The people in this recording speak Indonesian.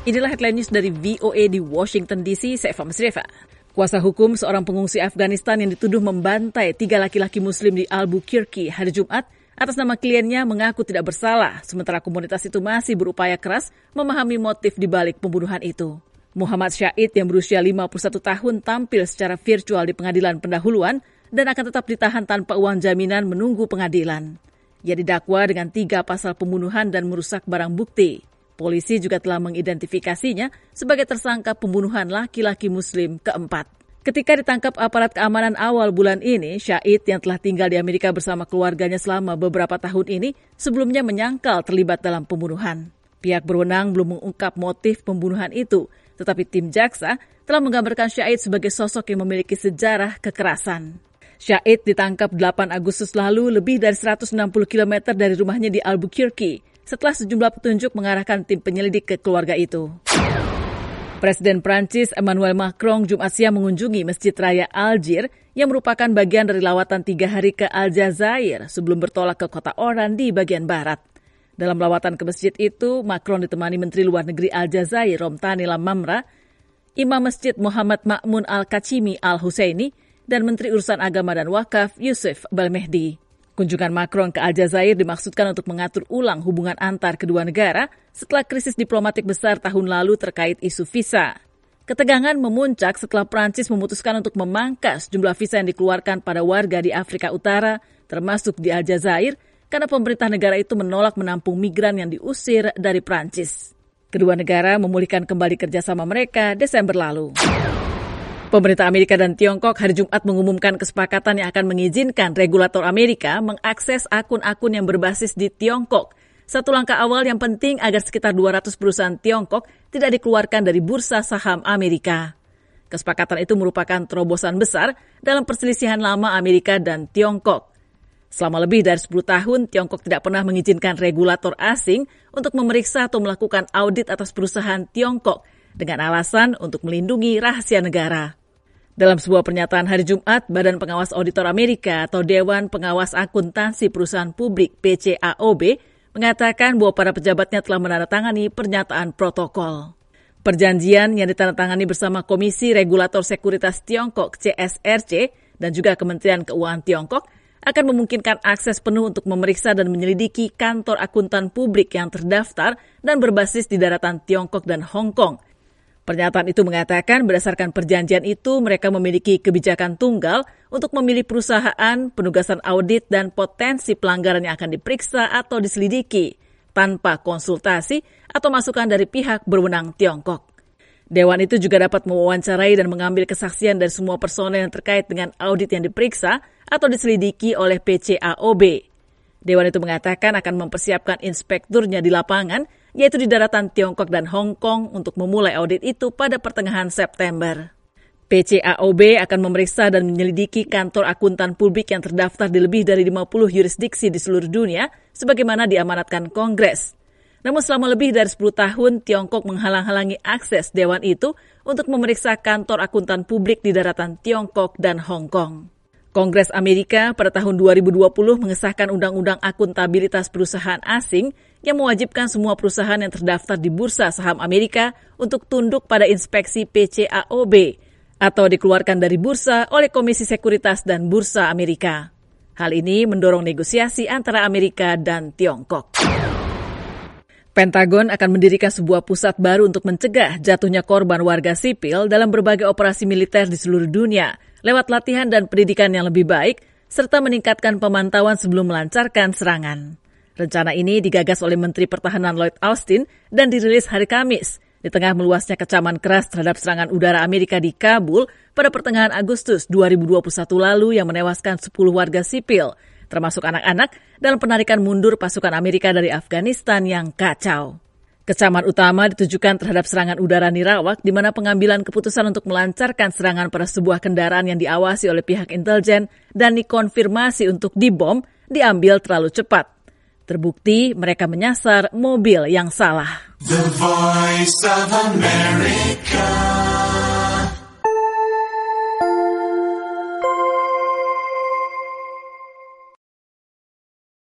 Inilah headline news dari VOA di Washington DC, saya Eva Masrifa. Kuasa hukum seorang pengungsi Afghanistan yang dituduh membantai 3 laki-laki muslim di Albuquerque hari Jumat atas nama kliennya mengaku tidak bersalah, sementara komunitas itu masih berupaya keras memahami motif di balik pembunuhan itu. Muhammad Syahid yang berusia 51 tahun tampil secara virtual di pengadilan pendahuluan dan akan tetap ditahan tanpa uang jaminan menunggu pengadilan. Ia didakwa dengan 3 pasal pembunuhan dan merusak barang bukti. Polisi juga telah mengidentifikasinya sebagai tersangka pembunuhan laki-laki muslim keempat. Ketika ditangkap aparat keamanan awal bulan ini, Syahid yang telah tinggal di Amerika bersama keluarganya selama beberapa tahun ini sebelumnya menyangkal terlibat dalam pembunuhan. Pihak berwenang belum mengungkap motif pembunuhan itu, tetapi tim jaksa telah menggambarkan Syahid sebagai sosok yang memiliki sejarah kekerasan. Syahid ditangkap 8 Agustus lalu lebih dari 160 km dari rumahnya di Albuquerque setelah sejumlah petunjuk mengarahkan tim penyelidik ke keluarga itu. Presiden Prancis Emmanuel Macron Jumat siang mengunjungi Masjid Raya Algiers yang merupakan bagian dari lawatan 3 hari ke Aljazair sebelum bertolak ke kota Oran di bagian barat. Dalam lawatan ke masjid itu, Macron ditemani Menteri Luar Negeri Aljazair Romtani Lamamra, Imam Masjid Muhammad Ma'mun Al-Kachimi Al-Husaini, dan Menteri Urusan Agama dan Wakaf Yusuf Balmehdi. Kunjungan Macron ke Aljazair dimaksudkan untuk mengatur ulang hubungan antar kedua negara setelah krisis diplomatik besar tahun lalu terkait isu visa. Ketegangan memuncak setelah Prancis memutuskan untuk memangkas jumlah visa yang dikeluarkan pada warga di Afrika Utara, termasuk di Aljazair, karena pemerintah negara itu menolak menampung migran yang diusir dari Prancis. Kedua negara memulihkan kembali kerjasama mereka Desember lalu. Pemerintah Amerika dan Tiongkok hari Jumat mengumumkan kesepakatan yang akan mengizinkan regulator Amerika mengakses akun-akun yang berbasis di Tiongkok. Satu langkah awal yang penting agar sekitar 200 perusahaan Tiongkok tidak dikeluarkan dari bursa saham Amerika. Kesepakatan itu merupakan terobosan besar dalam perselisihan lama Amerika dan Tiongkok. Selama lebih dari 10 tahun, Tiongkok tidak pernah mengizinkan regulator asing untuk memeriksa atau melakukan audit atas perusahaan Tiongkok dengan alasan untuk melindungi rahasia negara. Dalam sebuah pernyataan hari Jumat, Badan Pengawas Auditor Amerika atau Dewan Pengawas Akuntansi Perusahaan Publik PCAOB mengatakan bahwa para pejabatnya telah menandatangani pernyataan protokol. Perjanjian yang ditandatangani bersama Komisi Regulator Sekuritas Tiongkok CSRC dan juga Kementerian Keuangan Tiongkok akan memungkinkan akses penuh untuk memeriksa dan menyelidiki kantor akuntan publik yang terdaftar dan berbasis di daratan Tiongkok dan Hong Kong. Pernyataan itu mengatakan berdasarkan perjanjian itu mereka memiliki kebijakan tunggal untuk memilih perusahaan, penugasan audit, dan potensi pelanggaran yang akan diperiksa atau diselidiki tanpa konsultasi atau masukan dari pihak berwenang Tiongkok. Dewan itu juga dapat mewawancarai dan mengambil kesaksian dari semua personel yang terkait dengan audit yang diperiksa atau diselidiki oleh PCAOB. Dewan itu mengatakan akan mempersiapkan inspekturnya di lapangan, yaitu di daratan Tiongkok dan Hong Kong untuk memulai audit itu pada pertengahan September. PCAOB akan memeriksa dan menyelidiki kantor akuntan publik yang terdaftar di lebih dari 50 yurisdiksi di seluruh dunia, sebagaimana diamanatkan Kongres. Namun selama lebih dari 10 tahun, Tiongkok menghalang-halangi akses Dewan itu untuk memeriksa kantor akuntan publik di daratan Tiongkok dan Hong Kong. Kongres Amerika pada tahun 2020 mengesahkan Undang-Undang Akuntabilitas Perusahaan Asing yang mewajibkan semua perusahaan yang terdaftar di Bursa Saham Amerika untuk tunduk pada inspeksi PCAOB atau dikeluarkan dari bursa oleh Komisi Sekuritas dan Bursa Amerika. Hal ini mendorong negosiasi antara Amerika dan Tiongkok. Pentagon akan mendirikan sebuah pusat baru untuk mencegah jatuhnya korban warga sipil dalam berbagai operasi militer di seluruh dunia lewat latihan dan pendidikan yang lebih baik, serta meningkatkan pemantauan sebelum melancarkan serangan. Rencana ini digagas oleh Menteri Pertahanan Lloyd Austin dan dirilis hari Kamis, di tengah meluasnya kecaman keras terhadap serangan udara Amerika di Kabul pada pertengahan Agustus 2021 lalu yang menewaskan 10 warga sipil, termasuk anak-anak, dalam penarikan mundur pasukan Amerika dari Afghanistan yang kacau. Kecaman utama ditujukan terhadap serangan udara Nirawak, di mana pengambilan keputusan untuk melancarkan serangan pada sebuah kendaraan yang diawasi oleh pihak intelijen dan dikonfirmasi untuk dibom diambil terlalu cepat. Terbukti mereka menyasar mobil yang salah. The Voice of America.